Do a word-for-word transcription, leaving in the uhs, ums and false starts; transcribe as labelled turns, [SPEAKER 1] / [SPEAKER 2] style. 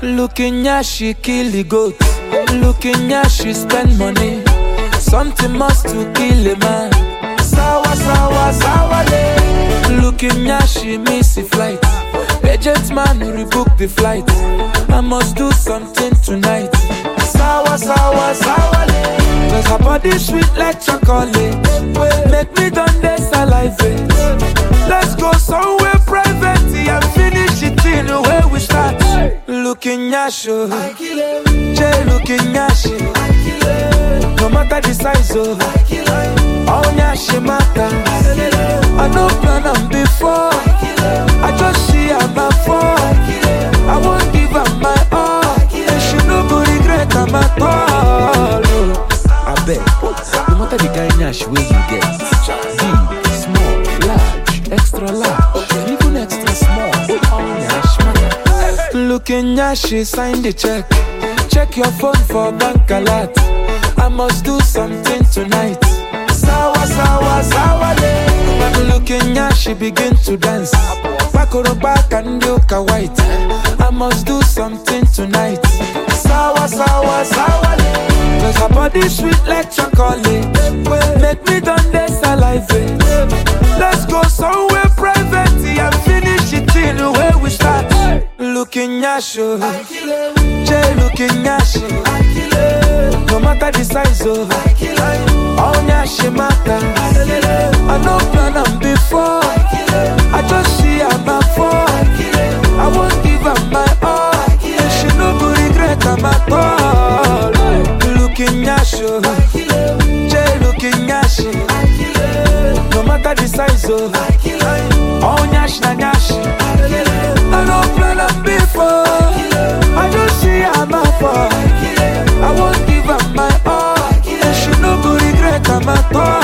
[SPEAKER 1] Looking at she kill the goat. Looking at she spend money. Something must to kill a man. Sawa, sawa, sawa, le. Looking at she miss a flight. Agent man rebook the flight. I must do something tonight. Sawa, sawa, sawa, le. Cause her body sweet like chocolate. Make me done this salivate. Let's go somewhere private and finish it in the way we start. Looking at you, Jay looking at you. No matter the size of all she matter. I don't plan on before. I just see her my fall. I won't give her my all. And she no go regret her my all. I bet, no matter the kind of way you get, big, small, large, extra large, even extra small, all Nash matter. Looking at she sign the check. Check your phone for bank alert. I must do something tonight. Sawa, sawa, sawa, le. Looking at she begin to dance. Back or back and look a white. I must do something tonight. Sawa, sawa, sawa, le. Cause her body sweet like chocolate. Make me done this salivate. Let's go somewhere private and finish it in the way we start. Looking at you, Jay looking at you. No matter the size of all she matter. I don't plan on before. I just see her my fall. I won't give her my all. And she no go regret her my all. Looking at you, Jay looking at you. No matter the size of all nyash na nyash. I don't plan on before. I just see her my fall. I won't give her my all. And she no go regret her my all.